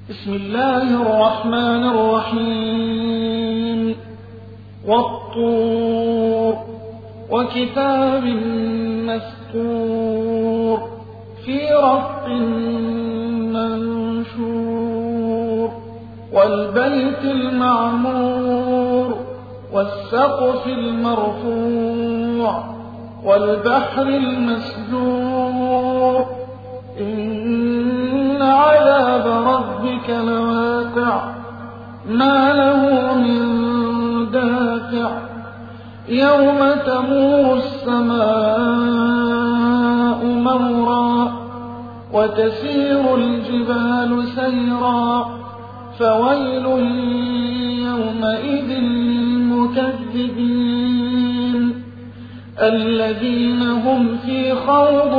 بسم الله الرحمن الرحيم والطور وكتاب مسطور في رق منشور والبيت المعمور والسقف المرفوع والبحر المسجور إن عذاب ربك لواقع ما له من دافع يوم تمور السماء مورا وتسير الجبال سيرا فويل يومئذ للمكذبين الذين هم في خوض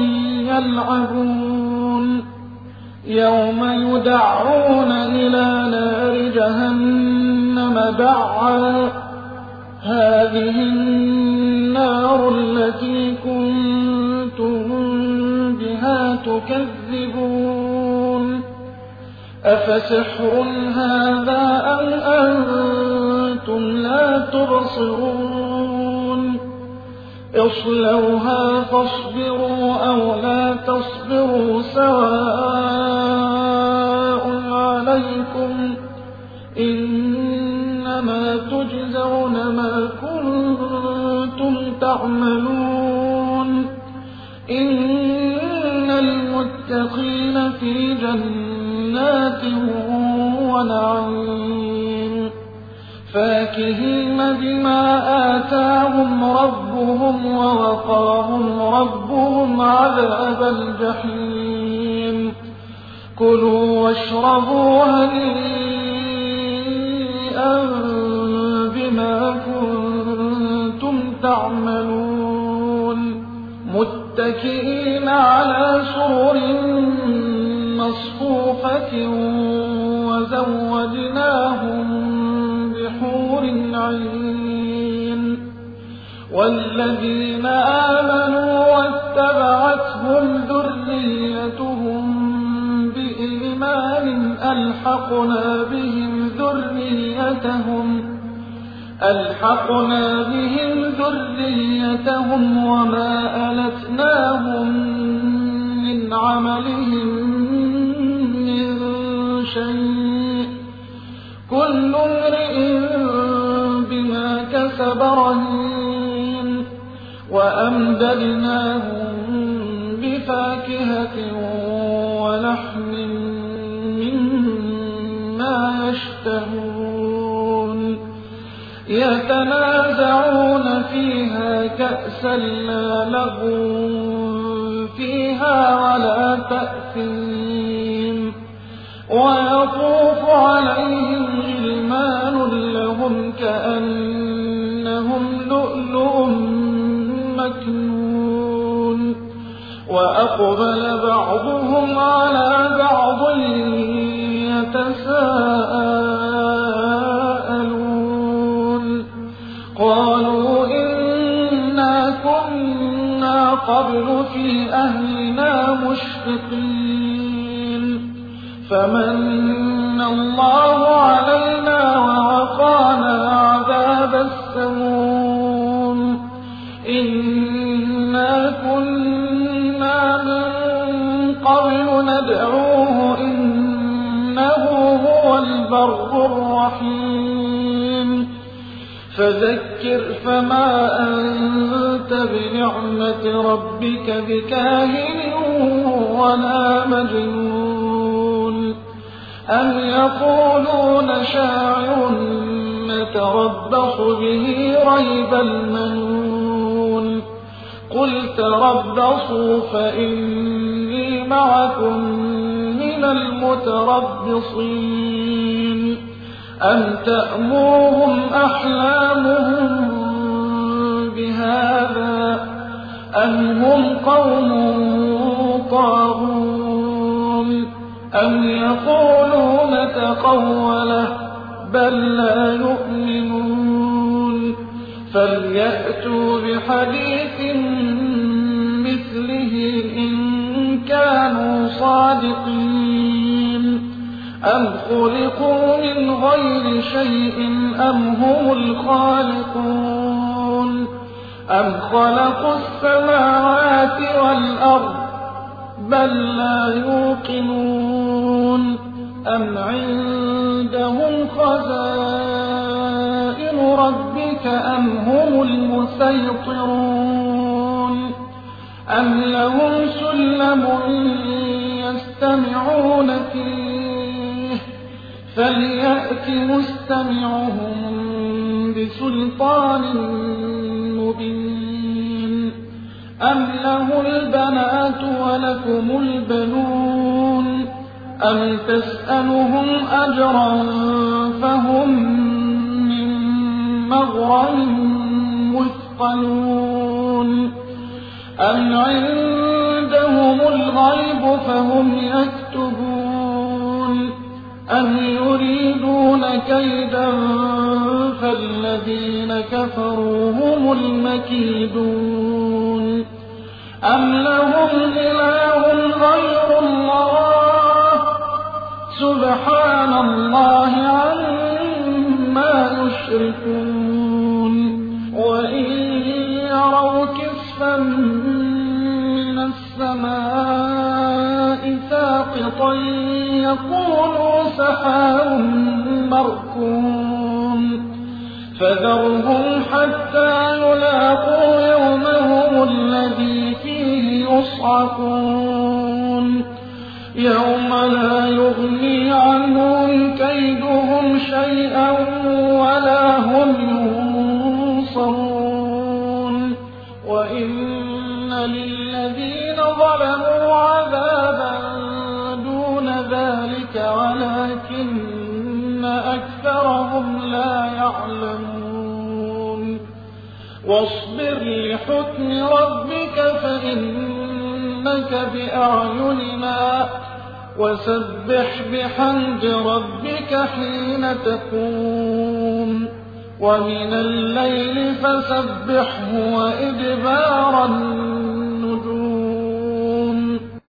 يلعبون يوم يدعون إلى نار جهنم دعا هذه النار التي كنتم بها تكذبون أفسحر هذا أم أنتم لا تبصرون اصلوها فاصبروا أو لا تصبروا سواء عليكم إنما تجزون ما كنتم تعملون إن المتقين في جنات ونعيم فاكهين بما آتاهم ربهم ووقاهم ربهم عذاب الجحيم كلوا واشربوا هنيئا بما كنتم تعملون متكئين على سرر مصفوفة وزوجناهم بحور عين والذين آمنوا واتبعتهم ذريتهم بإيمان ألحقنا بهم ذريتهم وما ألتناهم من عملهم من شيء كل امرئ بما كسب رهين وأمددناهم بفاكهة ولحم مما يشتهون يتنازعون فيها كأسا لا لغو فيها ولا تأثيم ويطوف عليهم غلمان لهم كأنهم لؤلؤ مكنون وأقبل بعضهم على بعض يتساءلون قالوا إنا كنا قبل في أهلنا مشفقين فمن الله علينا ووقانا عذاب السموم إنا كنا من قبل ندعوه إنه هو البر الرحيم فذكر فما أنت بنعمة ربك بكاهن ولا مجنون أم يقولون شاعر نتربص به ريب المنون قل تربصوا فإني معكم من المتربصين أم تأمرهم أحلامهم بهذا أم هم قوم طاغون أم يقولون تقوله بل لا يؤمنون فليأتوا بحديث مثله إن كانوا صادقين أم خلقوا من غير شيء أم هم الخالقون أم خلقوا السماوات والأرض بل لا يوقنون أم عندهم خزائن ربك أم هم المسيطرون أم لهم سلم يستمعون فيه فليأت مستمعهم بسلطان مبين أم له البنات ولكم البنون أم تسألهم أجرا فهم من مغرم مثقلون أم عندهم الغيب فهم يكتبون أم يريدون كيدا فالذين كفروا هم المكيدون أم لهم إله غير الله سبحان الله عما يشركون وإن يروا كسفا من السماء ساقطا يقولوا سحاب مركوم فذرهم حتى يلاقوا يومهم الذي فيه يصعقون يوم لا يغني عنهم كيدهم شيئا ولا هم ينصرون وإن للذين ظلموا عذابا دون ذلك ولكن أكثرهم لا يعلمون واصبر لحكم ربك فإنك بأعيننا وسبح بحمد ربك حين تقوم ومن الليل فسبحه وإدبار النجوم